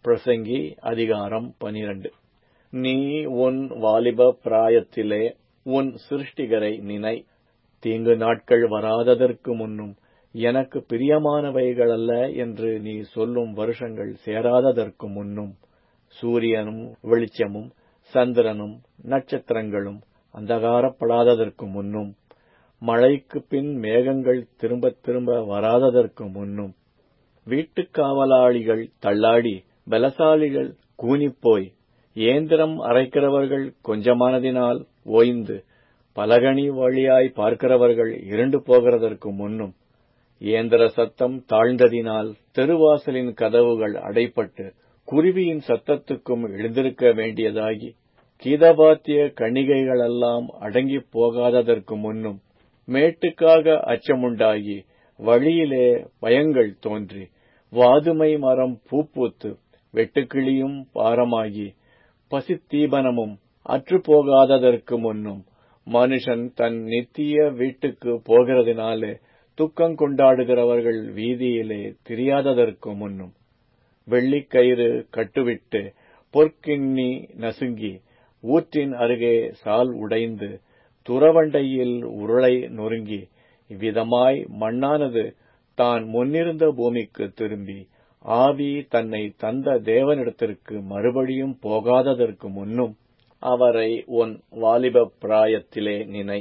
பிரசங்கி அதிகாரம் 12. நீ உன் வாலிப பிராயத்திலே உன் சிருஷ்டிகரை நினை. தீங்கு நாட்கள் வராததற்கு முன்னும் எனக்கு பிரியமானவைகளல்ல என்று நீ சொல்லும் வருஷங்கள் சேராததற்கு முன்னும், சூரியனும் வெளிச்சமும் சந்திரனும் நட்சத்திரங்களும் அந்தகாரப்படாததற்கு முன்னும், மழைக்குப் பின் மேகங்கள் திரும்ப திரும்ப வராததற்கு முன்னும், வீட்டுக் காவலாளிகள் தள்ளாடி பலசாலிகள் கூனிப்போய், இயந்திரம் அரைக்கிறவர்கள் கொஞ்சமானதினால் ஓய்ந்து, பலகணி வழியாய் பார்க்கிறவர்கள் இருண்டு போகிறதற்கு முன்னும், இயந்திர சத்தம் தாழ்ந்ததினால் தெருவாசலின் கதவுகள் அடைப்பட்டு குருவியின் சத்தத்துக்கும் எழுந்திருக்க வேண்டியதாகி, கீதபாத்திய கன்னிகைகளெல்லாம் அடங்கிப் போகாததற்கு முன்னும், மேட்டுக்காக அச்சமுண்டாகி வழியிலே பயங்கள் தோன்றி, வாதுமை மரம் பூப்பூத்து வெட்டுக்கிளியும் பாரமாகி, பசித்தீபனமும் அற்றுப்போகாததற்கு முன்னும், மனுஷன் தன் நித்திய வீட்டுக்கு போகிறதினாலே துக்கம் கொண்டாடுகிறவர்கள் வீதியிலே திரியாததற்கு முன்னும், வெள்ளிக்கயிறு கட்டுவிட்டு பொற்கிண்ணி நசுங்கி, ஊற்றின் அருகே சால் உடைந்து, துறவண்டையில் உருளை நொறுங்கி, இவ்விதமாய் மண்ணானது தான் முன்னிருந்த பூமிக்கு திரும்பி, ஆவி தன்னை தந்த தேவனிடத்திற்கு மறுபடியும் போகாததற்கு முன்னும், அவரை உன் வாலிப பிராயத்திலே நினை.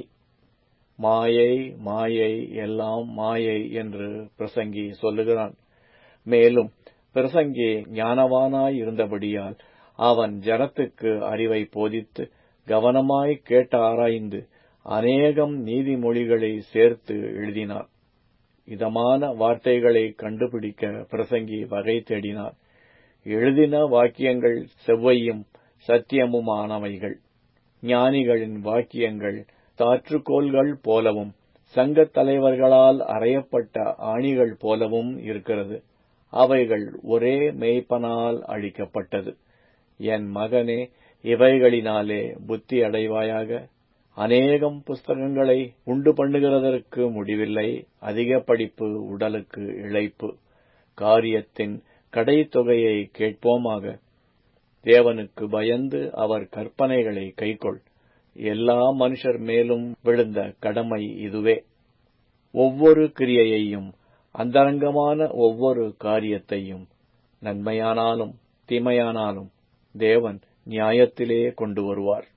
மாயை மாயை எல்லாம் மாயை என்று பிரசங்கி சொல்லுகிறான். மேலும் பிரசங்கி ஞானவானாய் இருந்தபடியால் அவன் ஜனத்துக்கு அறிவை போதித்து கவனமாய் கேட்டு ஆராய்ந்து அநேகம் நீதிமொழிகளை சேர்த்து எழுதினான். இதமான வார்த்தைகளை கண்டுபிடிக்க பிரசங்கி வகை தேடினார். எழுதின வாக்கியங்கள் செவ்வையும் சத்தியமுமானவைகள். ஞானிகளின் வாக்கியங்கள் தாற்றுக்கோள்கள் போலவும் சங்கத் தலைவர்களால் அறையப்பட்ட ஆணிகள் போலவும் இருக்கிறது. அவைகள் ஒரே மேய்ப்பனால் அழிக்கப்பட்டது. என் மகனே, இவைகளினாலே புத்தி அடைவாயாக. அநேகம் புஸ்தகங்களை உண்டு பண்ணுகிறதற்கு முடிவில்லை. அதிக படிப்பு உடலுக்கு இளைப்பு. காரியத்தின் கடைத்தொகையை கேட்போமாக. தேவனுக்கு பயந்து அவர் கற்பனைகளை கைக்கொள். எல்லா மனுஷர் மேலும் விழுந்த கடமை இதுவே. ஒவ்வொரு கிரியையையும் அந்தரங்கமான ஒவ்வொரு காரியத்தையும், நன்மையானாலும் தீமையானாலும் தேவன் நியாயத்திலே கொண்டு வருவார்.